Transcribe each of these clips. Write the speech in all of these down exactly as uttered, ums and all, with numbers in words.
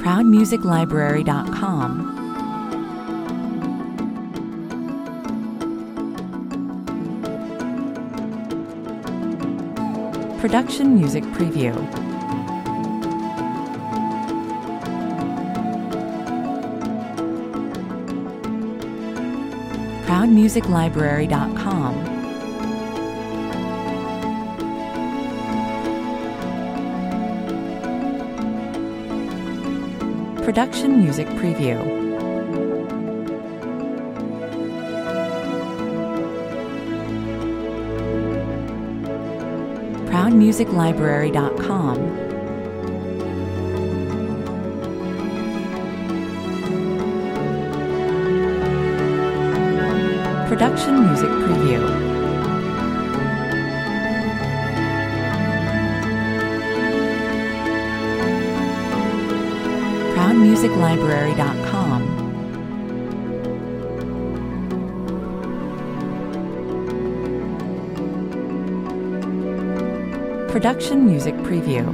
proud music library dot com. Production Music Preview. proud music library dot com. Production Music Preview. proud music library dot com. Production Music Preview. proud music library dot com. Production Music Preview.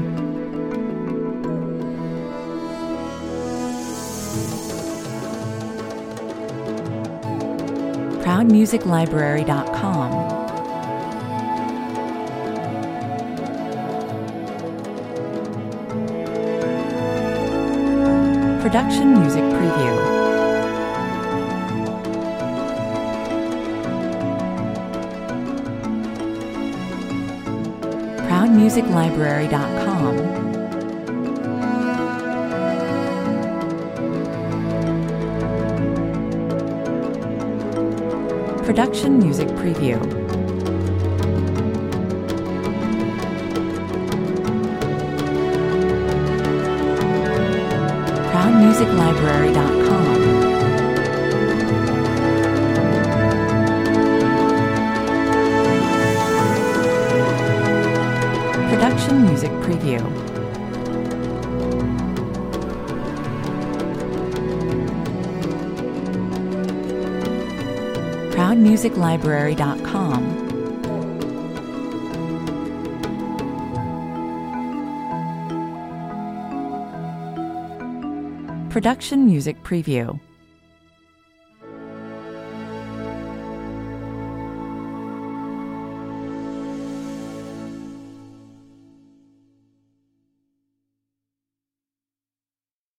proud music library dot com. Production Music Preview. proud music library dot com. Production Music Preview. proud music library dot com. Production Music Preview. proud music library dot com. Production Music Preview.